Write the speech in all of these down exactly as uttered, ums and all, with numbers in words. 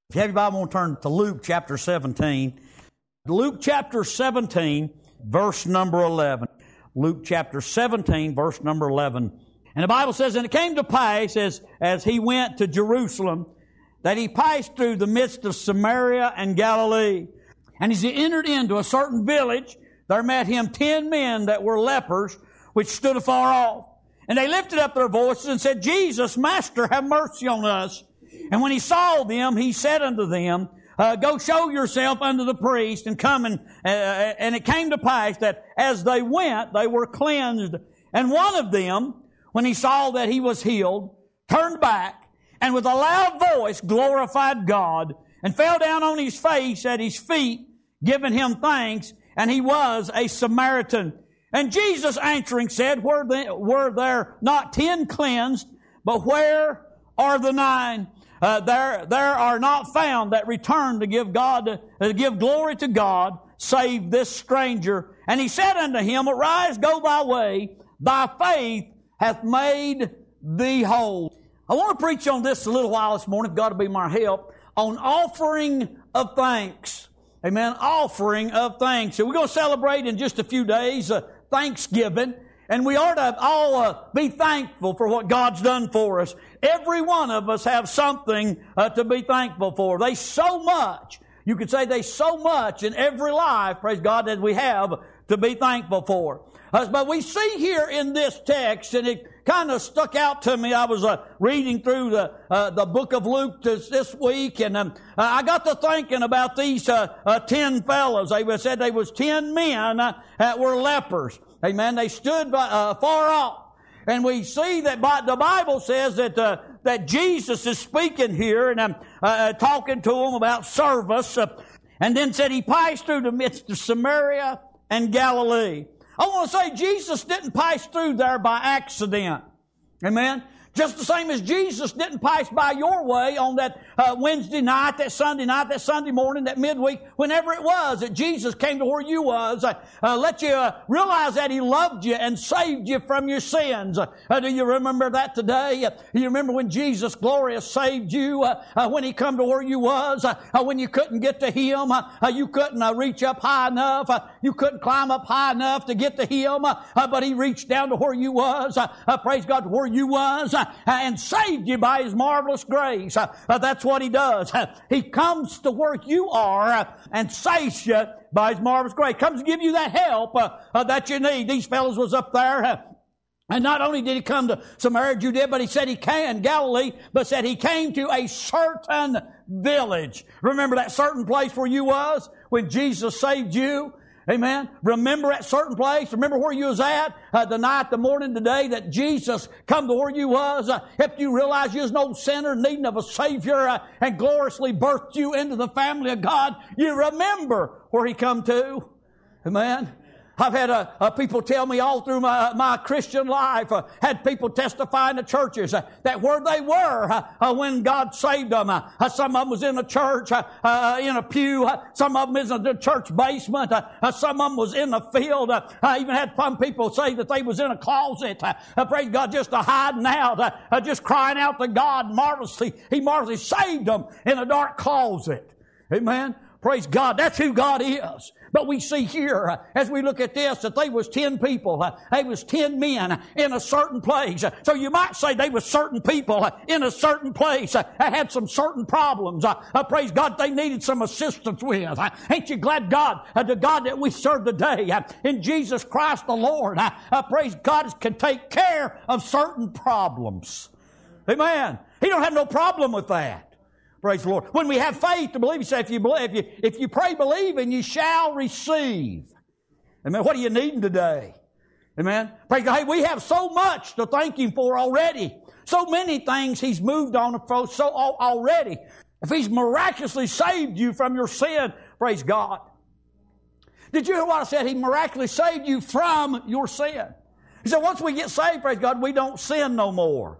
If you have your Bible, I want to turn to Luke chapter seventeen. Luke chapter seventeen, verse number eleven. Luke chapter seventeen, verse number eleven. And the Bible says, and it came to pass as, as he went to Jerusalem, that he passed through the midst of Samaria and Galilee. And as he entered into a certain village, there met him ten men that were lepers, which stood afar off. And they lifted up their voices and said, Jesus, Master, have mercy on us. And when he saw them, he said unto them, uh, Go show yourself unto the priest, and come. And, uh, and it came to pass that as they went, they were cleansed. And one of them, when he saw that he was healed, turned back, and with a loud voice glorified God, and fell down on his face at his feet, giving him thanks. And he was a Samaritan. And Jesus answering said, Were, the, were there not ten cleansed, but where are the nine? Uh, there, there are not found that return to give God, uh, to give glory to God, save this stranger. And he said unto him, Arise, go thy way, thy faith hath made thee whole. I want to preach on this a little while this morning, if God will be my help, on offering of thanks. Amen. Offering of thanks. So we're going to celebrate in just a few days uh, Thanksgiving. And we ought to all uh, be thankful for what God's done for us. Every one of us have something uh, to be thankful for. There's so much. You could say there's so much in every life, praise God, that we have to be thankful for. Uh, but we see here in this text, and it kind of stuck out to me. I was uh, reading through the uh, the book of Luke this, this week, and um, I got to thinking about these uh, uh, ten fellows. They said they was ten men uh, that were lepers. Amen. They stood by, uh, far off. And we see that by, the Bible says that uh, that Jesus is speaking here and um, uh, talking to them about service. Uh, and then said he passed through the midst of Samaria and Galilee. I want to say Jesus didn't pass through there by accident. Amen. Just the same as Jesus didn't pass by your way on that uh, Wednesday night, that Sunday night, that Sunday morning, that midweek, whenever it was that Jesus came to where you was, uh, uh, let you uh, realize that He loved you and saved you from your sins. Uh, do you remember that today? Uh, you remember when Jesus, glorious, saved you, uh, uh, when He come to where you was, uh, uh, when you couldn't get to Him, uh, uh, you couldn't uh, reach up high enough, uh, you couldn't climb up high enough to get to Him, uh, uh, but He reached down to where you was, uh, uh, praise God, to where you was, uh, and saved you by His marvelous grace. Uh, uh, that's what He does. Uh, he comes to where you are uh, and saves you by His marvelous grace. Comes to give you that help uh, uh, that you need. These fellows was up there. Uh, and not only did He come to Samaria, Judea, but He said He came, Galilee, but said He came to a certain village. Remember that certain place where you was when Jesus saved you? Amen. Remember that certain place. Remember where you was at uh, the night, the morning, the day that Jesus come to where you was. Uh, helped you realize you was no sinner needing of a Savior uh, and gloriously birthed you into the family of God. You remember where He come to. Amen. I've had uh, uh, people tell me all through my, my Christian life, uh, had people testify in the churches uh, that where they were uh, uh, when God saved them. Uh, uh, some of them was in a church, uh, uh, in a pew. Uh, some of them is in the church basement. Uh, uh, some of them was in the field. Uh, I even had some people say that they was in a closet. Uh, uh, praise God, just uh, hiding out, uh, uh, just crying out to God marvelously. He marvelously saved them in a dark closet. Amen. Praise God. That's who God is. But we see here, uh, as we look at this, that they was ten people. Uh, they was ten men uh, in a certain place. Uh, so you might say they was certain people uh, in a certain place uh, that had some certain problems. Uh, uh, praise God, they needed some assistance with. Uh, ain't you glad God, uh, the God that we serve today, uh, in Jesus Christ the Lord, uh, uh, praise God, can take care of certain problems. Amen. He don't have no problem with that. Praise the Lord. When we have faith to believe, He said, if you believe, if you, if you pray, believe, and you shall receive. Amen. What are you needing today? Amen. Praise God. Hey, we have so much to thank Him for already. So many things He's moved on for so already. If He's miraculously saved you from your sin, praise God. Did you hear what I said? He miraculously saved you from your sin. He said, once we get saved, praise God, we don't sin no more.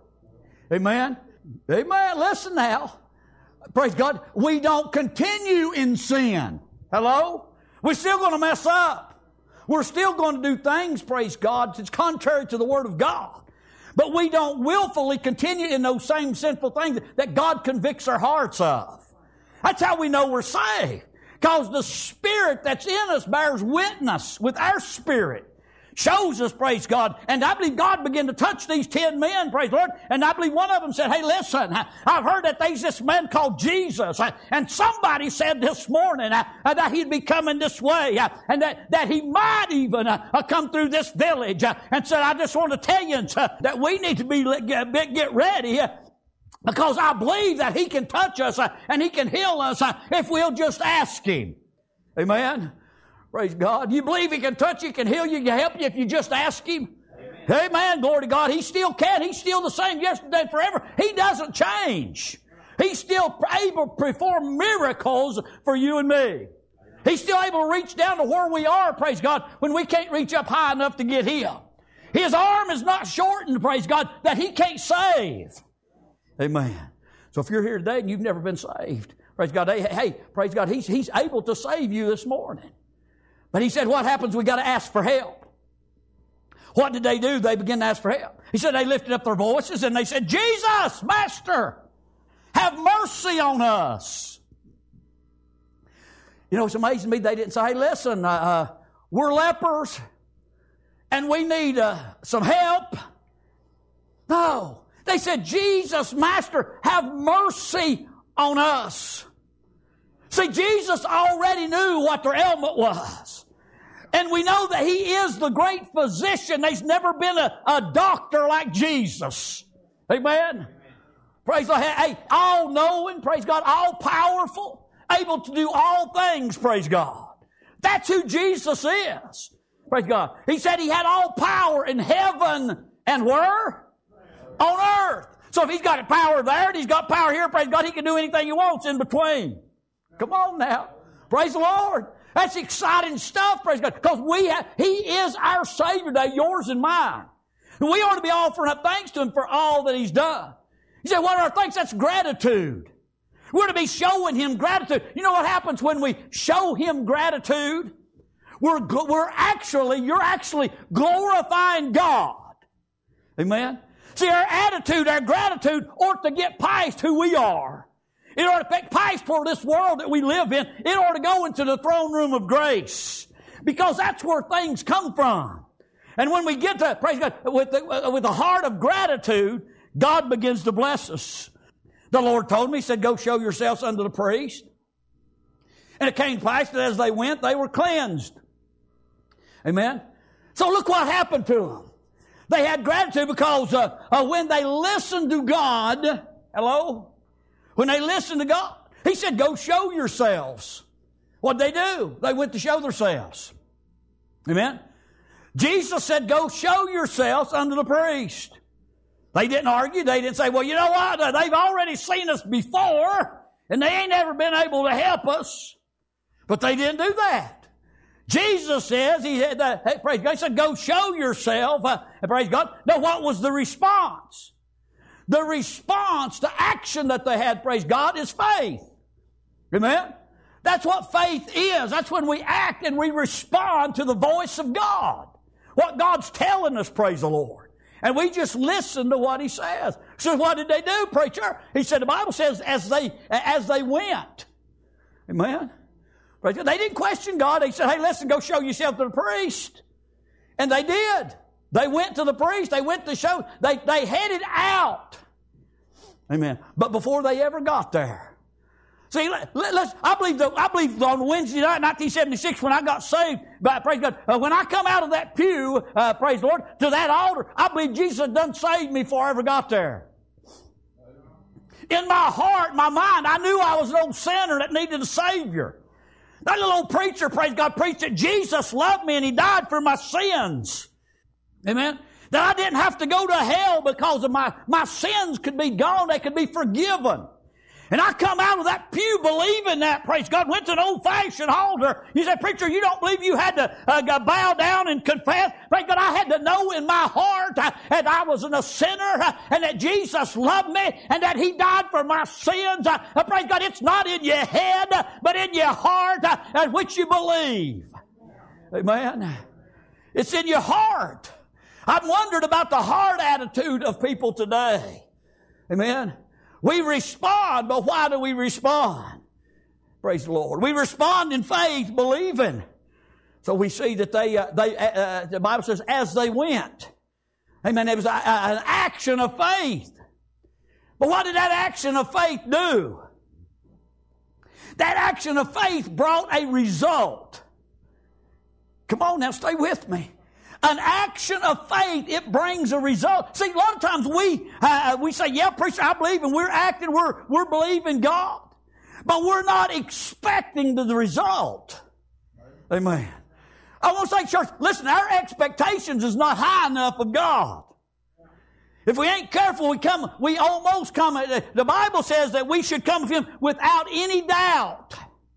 Amen. Amen. Listen now. Praise God, we don't continue in sin. Hello? We're still going to mess up. We're still going to do things, praise God, that's contrary to the Word of God. But we don't willfully continue in those same sinful things that God convicts our hearts of. That's how we know we're saved. Because the Spirit that's in us bears witness with our spirit. Shows us, praise God. And I believe God began to touch these ten men, praise the Lord. And I believe one of them said, hey, listen, I've heard that there's this man called Jesus. And somebody said this morning uh, that he'd be coming this way. Uh, and that, that he might even uh, come through this village. Uh, and said, I just want to tell you uh, that we need to be get, get ready. Uh, because I believe that he can touch us uh, and he can heal us uh, if we'll just ask him. Amen. Praise God. You believe he can touch you, can heal you, can help you if you just ask him? Amen. Amen. Glory to God. He still can. He's still the same yesterday and forever. He doesn't change. He's still able to perform miracles for you and me. He's still able to reach down to where we are, praise God, when we can't reach up high enough to get Him. His arm is not shortened, praise God, that He can't save. Amen. So if you're here today and you've never been saved, praise God, hey, hey praise God, He's, He's able to save you this morning. But He said, what happens? We got to ask for help. What did they do? They began to ask for help. He said they lifted up their voices and they said, Jesus, Master, have mercy on us. You know, it's amazing to me they didn't say, hey, listen, uh, uh, we're lepers and we need uh, some help. No. They said, Jesus, Master, have mercy on us. See, Jesus already knew what their ailment was. And we know that He is the great physician. There's never been a, a doctor like Jesus. Amen? Amen. Praise God. Hey, all-knowing, praise God, all-powerful, able to do all things, praise God. That's who Jesus is. Praise God. He said He had all power in heaven and where? On earth. So if He's got power there and He's got power here, praise God, He can do anything He wants in between. Come on now. Praise the Lord. That's exciting stuff, praise God. Because we have, He is our Savior today, yours and mine. And we ought to be offering up thanks to Him for all that He's done. You say, what are our thanks? That's gratitude. We're to be showing Him gratitude. You know what happens when we show Him gratitude? We're, we're actually, you're actually glorifying God. Amen? See, our attitude, our gratitude ought to get past who we are. It ought to get past for this world that we live in. It ought to go into the throne room of grace. Because that's where things come from. And when we get to, praise God, with the, with the heart of gratitude, God begins to bless us. The Lord told me, He said, go show yourselves unto the priest. And it came to pass that as they went, they were cleansed. Amen? So look what happened to them. They had gratitude because uh, uh, when they listened to God, hello? When they listened to God, He said, go show yourselves. What'd they do? They went to show themselves. Amen? Jesus said, go show yourselves unto the priest. They didn't argue. They didn't say, well, you know what? They've already seen us before, and they ain't ever been able to help us. But they didn't do that. Jesus says, He said, uh, hey, praise God, He said, go show yourself. Uh, praise God. Now, what was the response? The response to action that they had, praise God, is faith. Amen? That's what faith is. That's when we act and we respond to the voice of God. What God's telling us, praise the Lord. And we just listen to what He says. So what did they do, preacher? He said, the Bible says, as they, as they went. Amen? Praise God. They didn't question God. They said, hey, listen, go show yourself to the priest. And they did. They went to the priest. They went to show. They, they headed out. Amen. But before they ever got there. See, let, let's, I believe that, I believe on Wednesday night, nineteen seventy-six, when I got saved, by, praise God, uh, when I come out of that pew, uh, praise the Lord, to that altar, I believe Jesus done saved me before I ever got there. In my heart, my mind, I knew I was an old sinner that needed a Savior. That little old preacher, praise God, preached that Jesus loved me and He died for my sins. Amen? That I didn't have to go to hell because of my, my sins could be gone. They could be forgiven. And I come out of that pew believing that, praise God, went to an old-fashioned altar. You say, preacher, you don't believe you had to uh, bow down and confess? Praise God, I had to know in my heart uh, that I was a sinner uh, and that Jesus loved me and that He died for my sins. Uh, uh, praise God, it's not in your head, uh, but in your heart uh, at which you believe. Amen. It's in your heart. I've wondered about the heart attitude of people today. Amen. We respond, but why do we respond? Praise the Lord. We respond in faith, believing. So we see that they, uh, they, uh, uh, the Bible says, as they went. Amen. It was a, a, an action of faith. But what did that action of faith do? That action of faith brought a result. Come on now, stay with me. An action of faith, it brings a result. See, a lot of times we uh, we say, yeah, preacher, I believe, and we're acting, we're, we're believing God. But we're not expecting the result. Amen. I want to say, church, listen, our expectations is not high enough of God. If we ain't careful, we come, we almost come, the Bible says that we should come to Him without any doubt.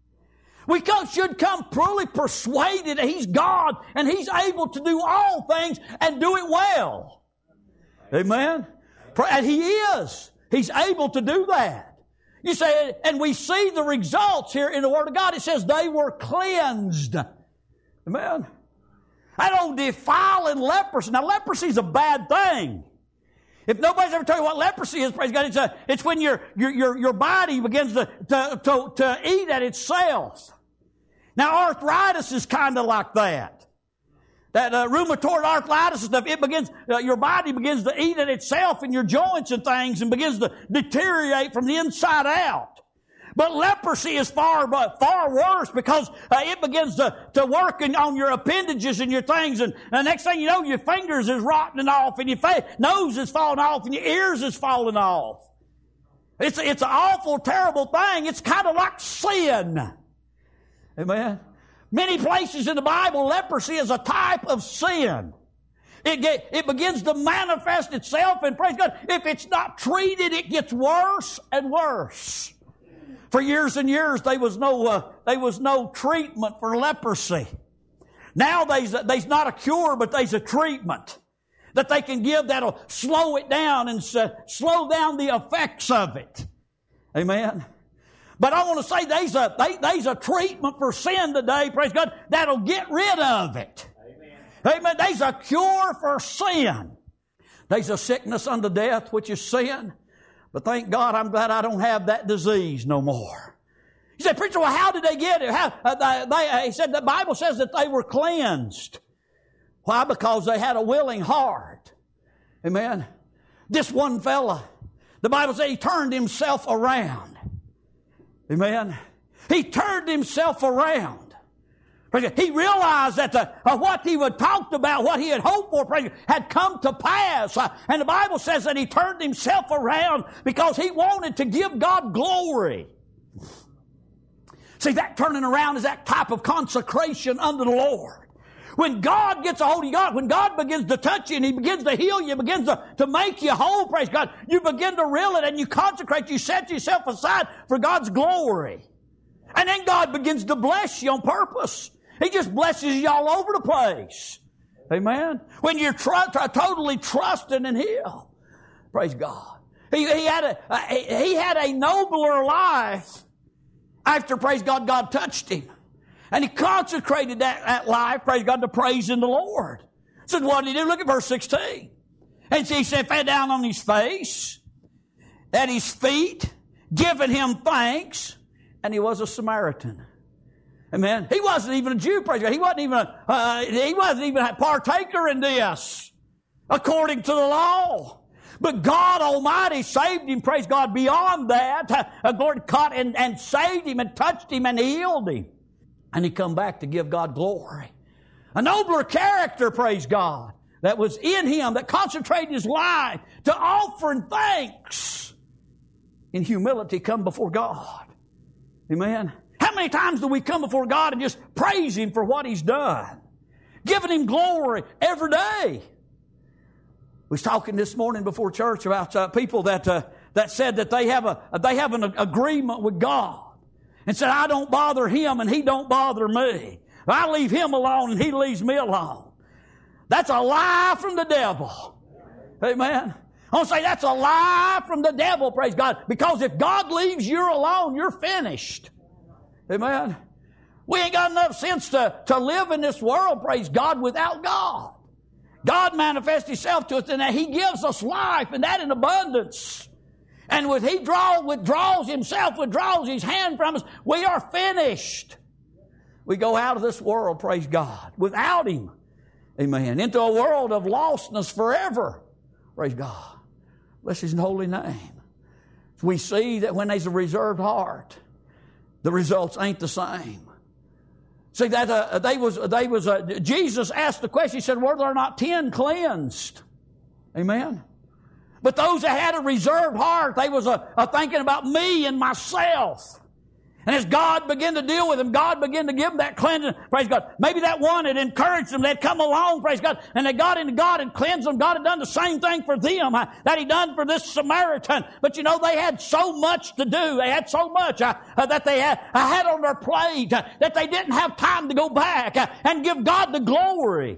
We come, should come fully persuaded that He's God and He's able to do all things and do it well. Amen? And He is. He's able to do that. You say, and we see the results here in the Word of God. It says they were cleansed. Amen? That old defiling leprosy. Now, leprosy is a bad thing. If nobody's ever told you what leprosy is, praise God, it's, a, it's when your, your, your, your body begins to, to, to, to eat at itself. Now, arthritis is kind of like that. That uh, rheumatoid arthritis and stuff, it begins, uh, your body begins to eat at itself in your joints and things and begins to deteriorate from the inside out. But leprosy is far, but far worse because uh, it begins to, to work in, on your appendages and your things. And the next thing you know, your fingers is rotting off and your face, nose is falling off and your ears is falling off. It's, it's an awful, terrible thing. It's kind of like sin. Amen. Many places in the Bible, leprosy is a type of sin. It, get, it begins to manifest itself, and praise God, if it's not treated, it gets worse and worse. For years and years, there was no, uh, there was no treatment for leprosy. Now there's, there's not a cure, but there's a treatment that they can give that'll slow it down and uh, slow down the effects of it. Amen. But I want to say there's a, there's a treatment for sin today, praise God, that'll get rid of it. Amen. Amen. There's a cure for sin. There's a sickness unto death, which is sin. But thank God, I'm glad I don't have that disease no more. You say, preacher, well, how did they get it? How, uh, they, they, uh, he said the Bible says that they were cleansed. Why? Because they had a willing heart. Amen. This one fella, the Bible says he turned himself around. Amen. He turned himself around. He realized that the, uh, what he had talked about, what he had hoped for, had come to pass. Uh, and the Bible says that he turned himself around because he wanted to give God glory. See, that turning around is that type of consecration unto the Lord. When God gets a hold of you, God, when God begins to touch you and He begins to heal you, begins to, to make you whole, praise God, you begin to reel it and you consecrate, you set yourself aside for God's glory. And then God begins to bless you on purpose. He just blesses you all over the place. Amen? When you're tr- tr- totally trusting in Him. Praise God. He, he, had a, uh, he had a nobler life after, praise God, God touched him. And he consecrated that, that life, praise God, to praising the Lord. So what did he do? Look at verse sixteen. And so he said, fell down on his face, at his feet, giving him thanks, and he was a Samaritan. Amen. He wasn't even a Jew, praise God. He wasn't even a, uh, he wasn't even a partaker in this, according to the law. But God Almighty saved him, praise God, beyond that. Uh, Lord caught and, and saved him and touched him and healed him. And he come back to give God glory. A nobler character, praise God, that was in him, that concentrated his life to offering thanks in humility come before God. Amen. How many times do we come before God and just praise Him for what He's done? Giving Him glory every day. We was talking this morning before church about uh, people that uh, that said that they have a they have an agreement with God. And said, I don't bother Him and He don't bother me. I leave Him alone and He leaves me alone. That's a lie from the devil. Amen. I want to say that's a lie from the devil, praise God. Because if God leaves you alone, you're finished. Amen. We ain't got enough sense to, to live in this world, praise God, without God. God manifests Himself to us and that He gives us life and that in abundance. And when He draw, withdraws Himself, withdraws His hand from us, we are finished. We go out of this world, praise God, without Him. Amen. Into a world of lostness forever. Praise God. Bless His holy name. We see that when there's a reserved heart, the results ain't the same. See, that uh, they was, they was, uh, Jesus asked the question, He said, were there not ten cleansed? Amen. But those that had a reserved heart, they was a, a thinking about me and myself. And as God began to deal with them, God began to give them that cleansing. Praise God. Maybe that one had encouraged them. They'd come along, praise God, and they got into God and cleansed them. God had done the same thing for them uh, that He done for this Samaritan. But you know, they had so much to do. They had so much uh, uh, that they had, uh, had on their plate uh, that they didn't have time to go back uh, and give God the glory.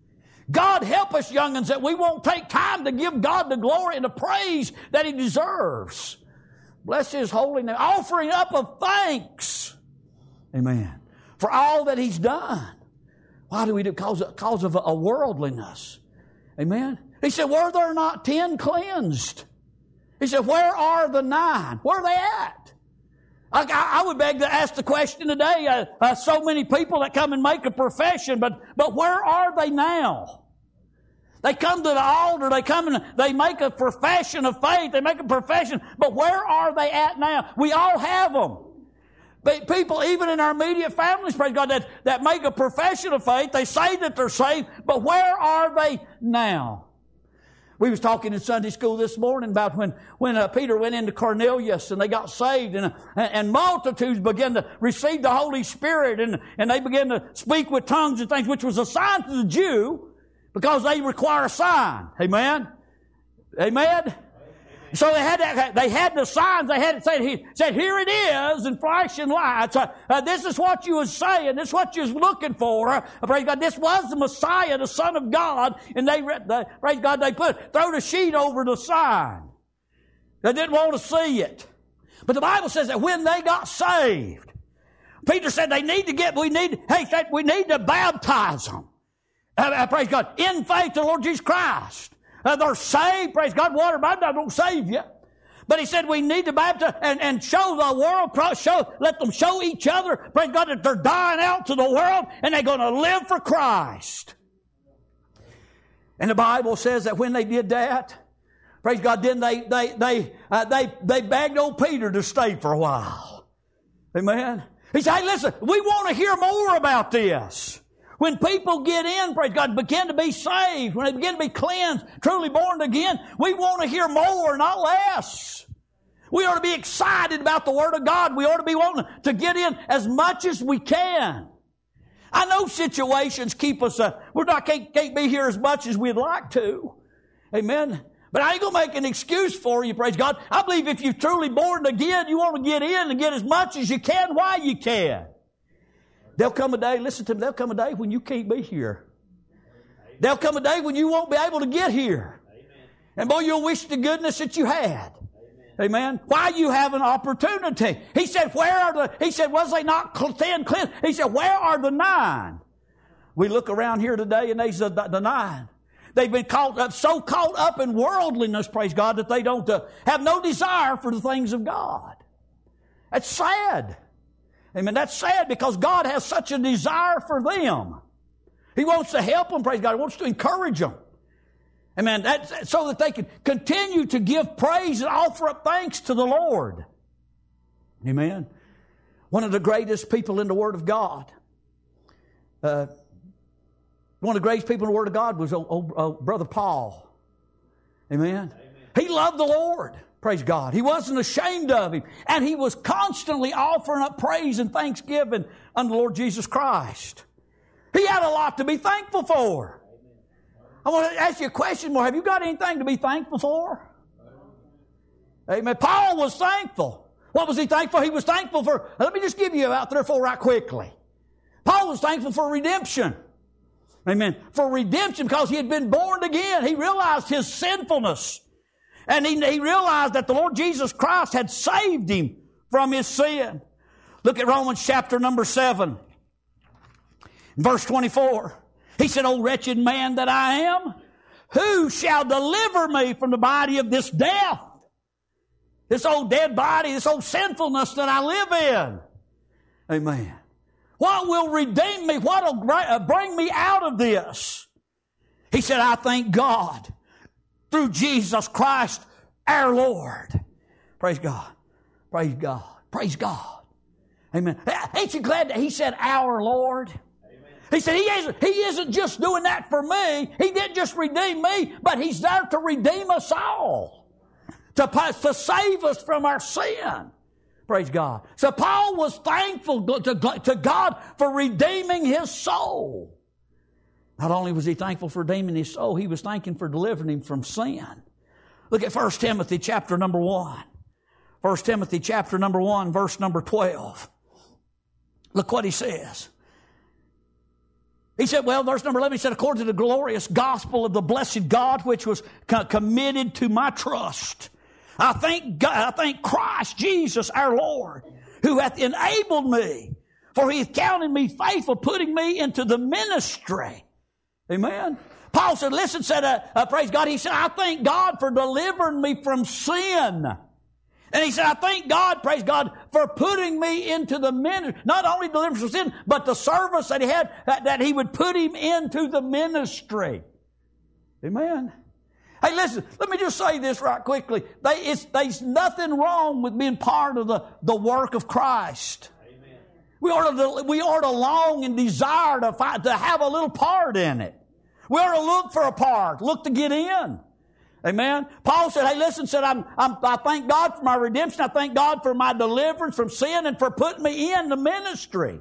God help us, young'uns, that we won't take time to give God the glory and the praise that He deserves. Bless His holy name. Offering up of thanks. Amen. For all that He's done. Why do we do it? Because, because of a, a worldliness. Amen. He said, were there not ten cleansed? He said, where are the nine? Where are they at? I, I, I would beg to ask the question today. Uh, uh, so many people that come and make a profession, but, but where are they now? They come to the altar, they come and they make a profession of faith, they make a profession, but where are they at now? We all have them. But people, even in our immediate families, praise God, that, that make a profession of faith, they say that they're saved, but where are they now? We was talking in Sunday school this morning about when, when uh, Peter went into Cornelius and they got saved and, uh, and multitudes began to receive the Holy Spirit and, and they began to speak with tongues and things, which was a sign to the Jew, because they require a sign. Amen? Amen? Amen. So they had that, they had the signs. They had it said, he said, here it is in flashing lights. Uh, uh, this is what you was saying. This is what you was looking for. Uh, praise God. This was the Messiah, the Son of God. And they, they praise God, they put, throw the sheet over the sign. They didn't want to see it. But the Bible says that when they got saved, Peter said they need to get, we need, hey, said we need to baptize them. Uh, uh, praise God. In faith in the Lord Jesus Christ. Uh, they're saved. Praise God. Water baptism don't save you. But he said we need to baptize and, and show the world, show, let them show each other, praise God, that they're dying out to the world and they're going to live for Christ. And the Bible says that when they did that, praise God, then they, they, they, uh, they, they begged old Peter to stay for a while. Amen. He said, hey, listen, we want to hear more about this. When people get in, praise God, begin to be saved, when they begin to be cleansed, truly born again, we want to hear more, not less. We ought to be excited about the Word of God. We ought to be wanting to get in as much as we can. I know situations keep us, uh, we're not, can't, can't be here as much as we'd like to. Amen. But I ain't going to make an excuse for you, praise God. I believe if you're truly born again, you want to get in and get as much as you can while you can. There'll come a day, listen to me, there'll come a day when you can't be here. There'll come a day when you won't be able to get here. And boy, you'll wish to goodness that you had. Amen. Why you have an opportunity. He said, where are the, he said, was they not ten cleansed? He said, where are the nine? We look around here today and there's the, the nine. They've been caught up, so caught up in worldliness, praise God, that they don't uh, have no desire for the things of God. That's sad. Amen. That's sad because God has such a desire for them. He wants to help them, praise God. He wants to encourage them. Amen. That's so that they can continue to give praise and offer up thanks to the Lord. Amen. One of the greatest people in the Word of God, uh, one of the greatest people in the Word of God was old, old, old Brother Paul. Amen. Amen. He loved the Lord. Praise God. He wasn't ashamed of Him. And he was constantly offering up praise and thanksgiving unto the Lord Jesus Christ. He had a lot to be thankful for. I want to ask you a question more. Have you got anything to be thankful for? Amen. Paul was thankful. What was he thankful? He was thankful for, let me just give you out there for right quickly. Paul was thankful for redemption. Amen. For redemption because he had been born again. He realized his sinfulness. And he, he realized that the Lord Jesus Christ had saved him from his sin. Look at Romans chapter number seven. Verse twenty-four. He said, O wretched man that I am, who shall deliver me from the body of this death? This old dead body, this old sinfulness that I live in. Amen. What will redeem me? What will bring me out of this? He said, I thank God through Jesus Christ our Lord. Praise God. Praise God. Praise God. Amen. Ain't you glad that he said our Lord? Amen. He said he isn't, he isn't just doing that for me. He didn't just redeem me, but he's there to redeem us all. To, to save us from our sin. Praise God. So Paul was thankful to, to God for redeeming his soul. Not only was he thankful for redeeming his soul, he was thanking for delivering him from sin. Look at First Timothy chapter number one. First Timothy chapter number one, verse number twelve. Look what he says. He said, well, verse number eleven, he said, according to the glorious gospel of the blessed God, which was co- committed to my trust, I thank God, I thank Christ Jesus our Lord, who hath enabled me, for he hath counted me faithful, putting me into the ministry. Amen. Paul said, listen, said, uh, uh, praise God. He said, I thank God for delivering me from sin. And he said, I thank God, praise God, for putting me into the ministry. Not only deliverance from sin, but the service that he had, that, that he would put him into the ministry. Amen. Hey, listen, let me just say this right quickly. They, it's, there's nothing wrong with being part of the, the work of Christ. Amen. We ought to, we ought to long and desire to, find, to have a little part in it. We ought to look for a part, look to get in. Amen. Paul said, hey, listen, said, I'm, I'm, I thank God for my redemption. I thank God for my deliverance from sin and for putting me in the ministry.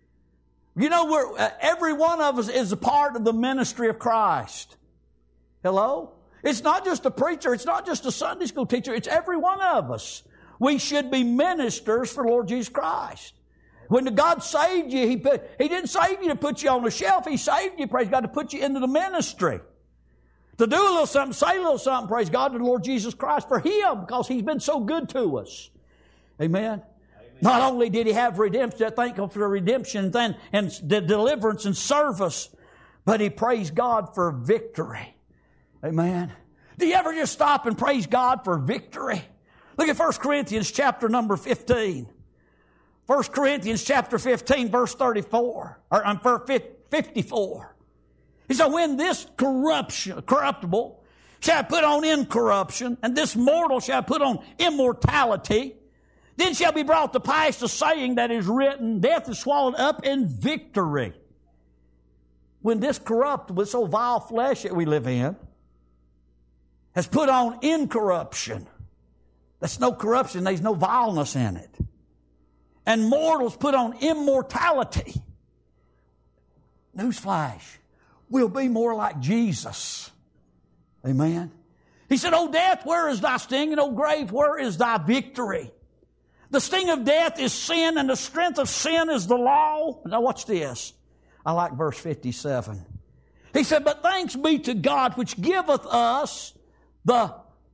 You know, we're, uh, every one of us is a part of the ministry of Christ. Hello? It's not just a preacher. It's not just a Sunday school teacher. It's every one of us. We should be ministers for Lord Jesus Christ. When God saved you, He put, He didn't save you to put you on the shelf. He saved you, praise God, to put you into the ministry. To do a little something, say a little something, praise God, to the Lord Jesus Christ for Him, because He's been so good to us. Amen. Amen. Not only did He have redemption, thank Him for the redemption and, and the deliverance and service, but He praised God for victory. Amen. Do you ever just stop and praise God for victory? Look at First Corinthians chapter number fifteen. First Corinthians chapter fifteen, verse thirty-four, or um, fifty-four. He said, when this corruption, corruptible shall put on incorruption, and this mortal shall put on immortality, then shall be brought to pass the saying that is written, death is swallowed up in victory. When this corruptible, this old vile flesh that we live in, has put on incorruption. That's no corruption. There's no vileness in it. And mortals put on immortality. Newsflash. We'll be more like Jesus. Amen. He said, O death, where is thy sting? And O grave, where is thy victory? The sting of death is sin, and the strength of sin is the law. Now watch this. I like verse fifty-seven. He said, but thanks be to God which giveth us the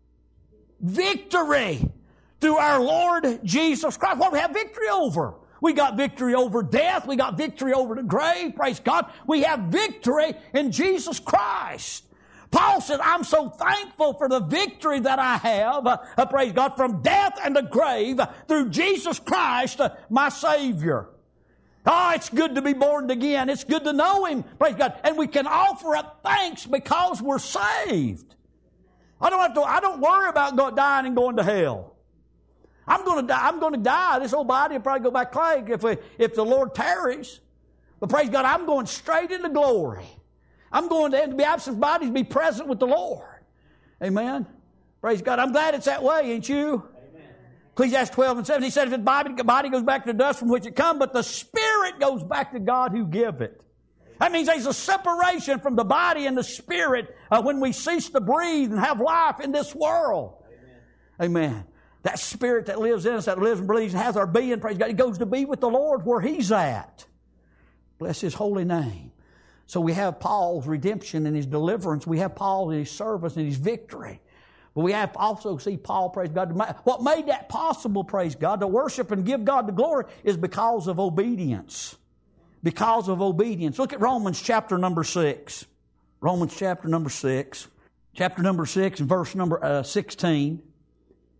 victory through our Lord Jesus Christ. What do we have victory over? We got victory over death. We got victory over the grave. Praise God. We have victory in Jesus Christ. Paul said, I'm so thankful for the victory that I have, uh, uh, praise God, from death and the grave uh, through Jesus Christ, uh, my Savior. Oh, it's good to be born again. It's good to know Him. Praise God. And we can offer up thanks because we're saved. I don't have to, I don't worry about go, dying and going to hell. I'm going to die. I'm going to die. This old body will probably go back plague if we, if the Lord tarries. But praise God, I'm going straight into glory. I'm going to, to be absent bodies, be present with the Lord. Amen. Praise God. I'm glad it's that way, ain't you? Amen. Ecclesiastes twelve and seven, he said, if the body, the body goes back to the dust from which it come, but the spirit goes back to God who give it. That means there's a separation from the body and the spirit uh, when we cease to breathe and have life in this world. Amen. Amen. That spirit that lives in us, that lives and breathes and has our being, praise God, it goes to be with the Lord where He's at. Bless His holy name. So we have Paul's redemption and his deliverance. We have Paul in his service and his victory. But we have also see Paul, praise God. What made that possible, praise God, to worship and give God the glory is because of obedience. Because of obedience. Look at Romans chapter number six. Romans chapter number six. Chapter number six and verse number uh, sixteen.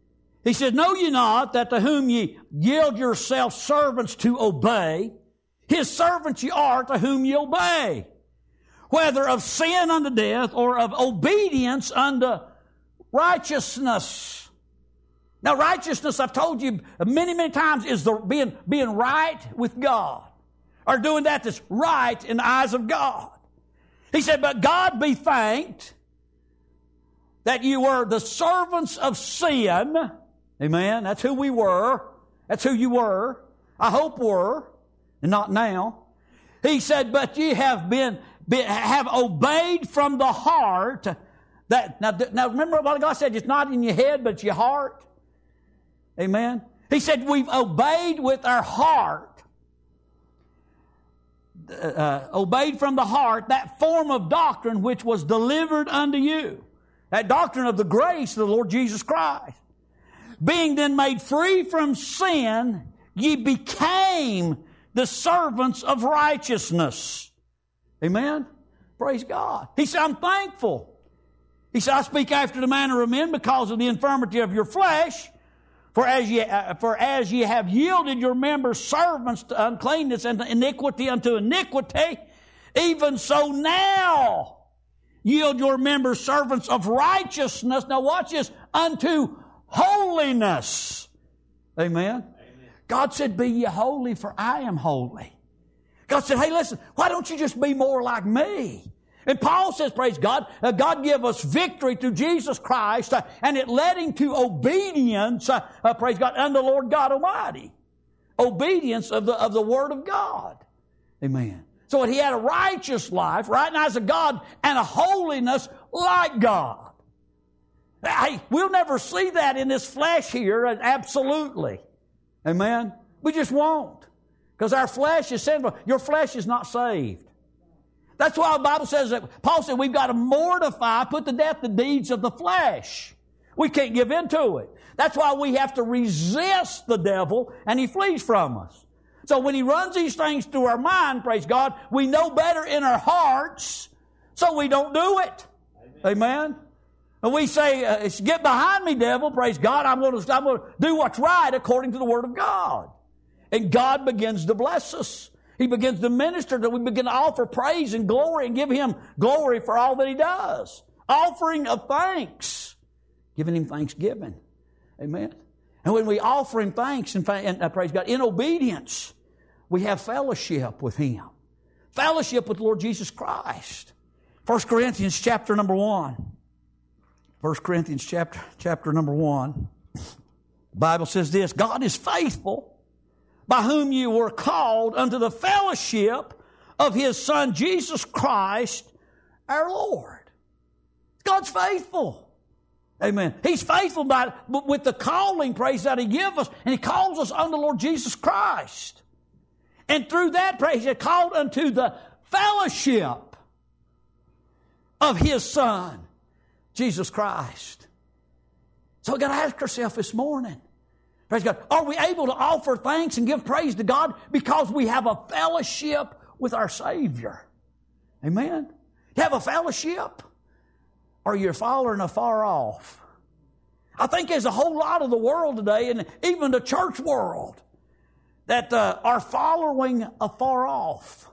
He said, know ye not that to whom ye yield yourselves servants to obey, his servants ye are to whom ye obey, whether of sin unto death or of obedience unto righteousness. Now righteousness, I've told you many, many times, is the being, being right with God, or doing that that's right in the eyes of God. He said, but God be thanked that you were the servants of sin. Amen. That's who we were. That's who you were. I hope were, and not now. He said, but ye have been, been have obeyed from the heart. That now, now remember what God said, it's not in your head, but it's your heart. Amen. He said, we've obeyed with our heart. Uh, obeyed from the heart that form of doctrine which was delivered unto you. That doctrine of the grace of the Lord Jesus Christ. Being then made free from sin, ye became the servants of righteousness. Amen? Praise God. He said, I'm thankful. He said, I speak after the manner of men because of the infirmity of your flesh. For as ye, uh, for as ye have yielded your members servants to uncleanness and to iniquity unto iniquity, even so now yield your members servants of righteousness. Now watch this, unto holiness. Amen. Amen. God said, be ye holy, for I am holy. God said, hey, listen, why don't you just be more like me? And Paul says, praise God, uh, God give us victory through Jesus Christ, uh, and it led him to obedience, uh, uh, praise God, unto the Lord God Almighty. Obedience of the, of the Word of God. Amen. So he had a righteous life, right in the eyes of God, and a holiness like God. Hey, we'll never see that in this flesh here, absolutely. Amen? We just won't. Because our flesh is sinful. Your flesh is not saved. That's why the Bible says that, Paul said we've got to mortify, put to death the deeds of the flesh. We can't give in to it. That's why we have to resist the devil and he flees from us. So when he runs these things through our mind, praise God, we know better in our hearts, so we don't do it. Amen? Amen? And we say, uh, get behind me, devil, praise God, I'm going, to, I'm going to do what's right according to the Word of God. And God begins to bless us. He begins to minister, that we begin to offer praise and glory and give Him glory for all that He does. Offering of thanks. Giving Him thanksgiving. Amen. And when we offer Him thanks and, and uh, praise God, in obedience, we have fellowship with Him. Fellowship with the Lord Jesus Christ. First Corinthians chapter number one. First Corinthians chapter, chapter number one. The Bible says this, God is faithful, by whom you were called unto the fellowship of His Son Jesus Christ, our Lord. God's faithful. Amen. He's faithful by, with the calling, praise that He gives us, and He calls us unto the Lord Jesus Christ. And through that, praise, He called unto the fellowship of His Son, Jesus Christ. So we've got to ask ourselves this morning, praise God, are we able to offer thanks and give praise to God because we have a fellowship with our Savior? Amen? You have a fellowship? Or you're following afar off? I think there's a whole lot of the world today, and even the church world, that uh, are following afar off.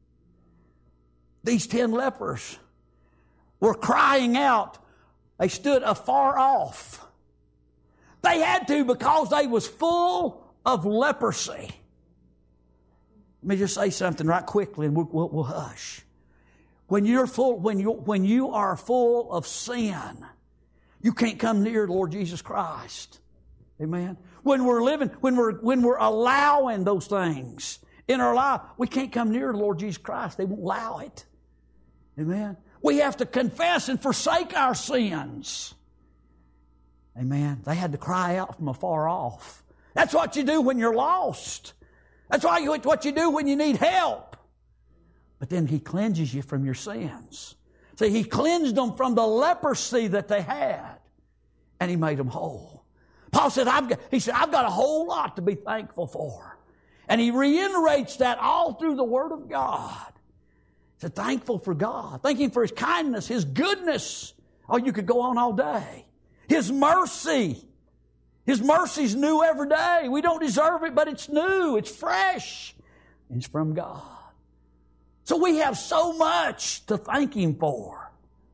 These ten lepers were crying out. They stood afar off. They had to because they was full of leprosy. Let me just say something right quickly and we'll, we'll, we'll hush. When you're full, when you when you are full of sin, you can't come near the Lord Jesus Christ. Amen. When we're living, when we're when we're allowing those things in our life, we can't come near the Lord Jesus Christ. They won't allow it. Amen. We have to confess and forsake our sins. Amen. They had to cry out from afar off. That's what you do when you're lost. That's what you do when you need help. But then He cleanses you from your sins. See, He cleansed them from the leprosy that they had, and He made them whole. Paul said, I've got, he said, I've got a whole lot to be thankful for. And he reiterates that all through the Word of God. He said, thankful for God. Thank Him for His kindness, His goodness. Oh, you could go on all day. His mercy. His mercy's new every day. We don't deserve it, but it's new. It's fresh. And it's from God. So we have so much to thank Him for.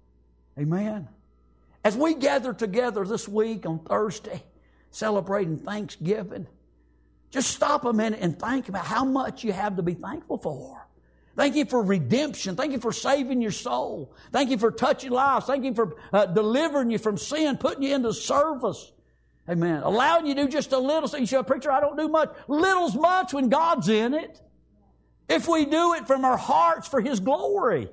Amen. As we gather together this week on Thursday, celebrating Thanksgiving, just stop a minute and think about how much you have to be thankful for. Thank you for redemption. Thank you for saving your soul. Thank you for touching lives. Thank you for uh, delivering you from sin, putting you into service. Amen. Allowing you to do just a little. So you say, preacher, I don't do much. Little's much when God's in it. If we do it from our hearts for His glory.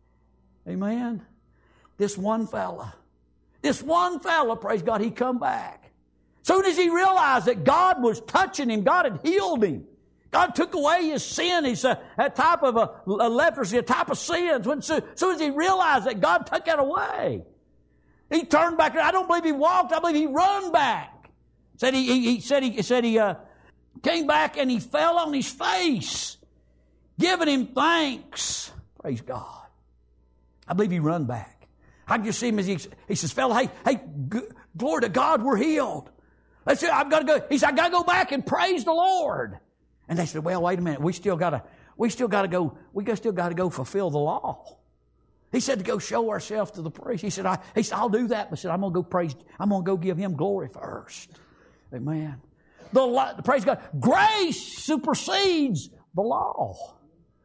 Amen. This one fella, this one fella, praise God, he come back. Soon as he realized that God was touching him, God had healed him. God took away his sin. He's a, a type of a, a leprosy, a type of sins. When, so, soon as he realized that God took that away, he turned back. I don't believe he walked. I believe he run back. Said he, he, he said he said he uh, came back and he fell on his face, giving Him thanks. Praise God. I believe he run back. I can just see him as he, he says, fella, hey, hey, g- glory to God, we're healed. Let's see, I've got to go. He said, I got to go back and praise the Lord. And they said, well, wait a minute. We still got to, we still got to go, we still got to go fulfill the law. He said to go show ourselves to the priest. He said, I, he said, I'll do that. But he said, I'm going to go praise, I'm going to go give Him glory first. Amen. The, praise God. Grace supersedes the law.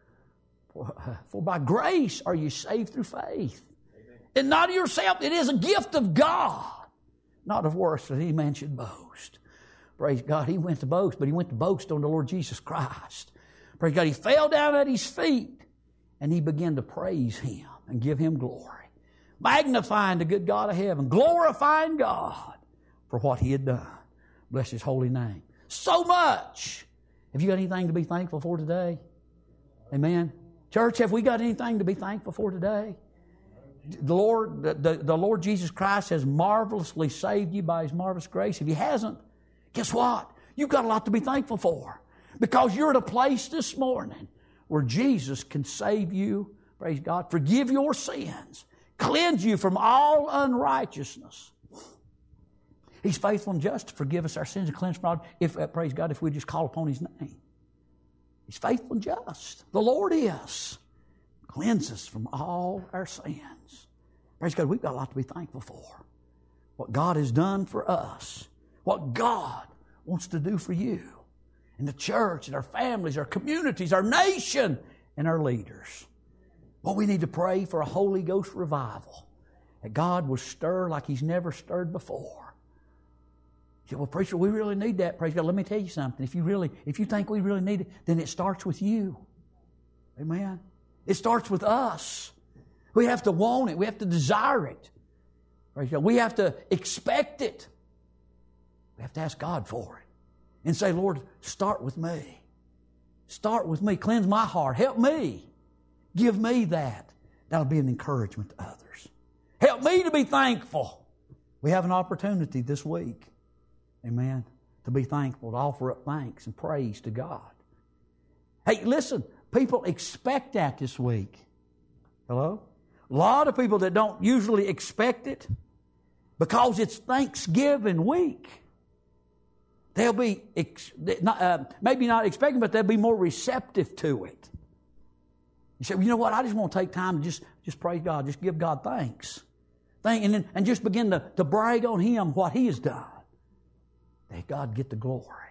For, for by grace are you saved through faith. Amen. And not of yourself. It is a gift of God. Not of works that any man should boast. Praise God. He went to boast, but he went to boast on the Lord Jesus Christ. Praise God. He fell down at His feet and he began to praise Him and give Him glory. Magnifying the good God of heaven. Glorifying God for what He had done. Bless His holy name. So much. Have you got anything to be thankful for today? Amen. Church, have we got anything to be thankful for today? The Lord, the, the, the Lord Jesus Christ has marvelously saved you by His marvelous grace. If He hasn't, guess what? You've got a lot to be thankful for. Because you're at a place this morning where Jesus can save you, praise God, forgive your sins, cleanse you from all unrighteousness. He's faithful and just to forgive us our sins and cleanse from all, if, uh, praise God, if we just call upon His name. He's faithful and just. The Lord is. Cleanse us from all our sins. Praise God, we've got a lot to be thankful for. What God has done for us. What God wants to do for you. And the church and our families, our communities, our nation, and our leaders. Well, we need to pray for a Holy Ghost revival. That God will stir like He's never stirred before. You say, well, preacher, we really need that. Praise God. Let me tell you something. If you really, if you think we really need it, then it starts with you. Amen. It starts with us. We have to want it. We have to desire it. Praise God. We have to expect it. We have to ask God for it. And say, Lord, start with me. Start with me. Cleanse my heart. Help me. Give me that. That'll be an encouragement to others. Help me to be thankful. We have an opportunity this week. Amen. To be thankful, to offer up thanks and praise to God. Hey, listen, people expect that this week. Hello? A lot of people that don't usually expect it because it's Thanksgiving week. They'll be, ex- not, uh, maybe not expecting, but they'll be more receptive to it. You say, well, you know what, I just want to take time to just, just praise God, just give God thanks. Thank, and, then, and just begin to, to brag on Him, what He has done. May God get the glory.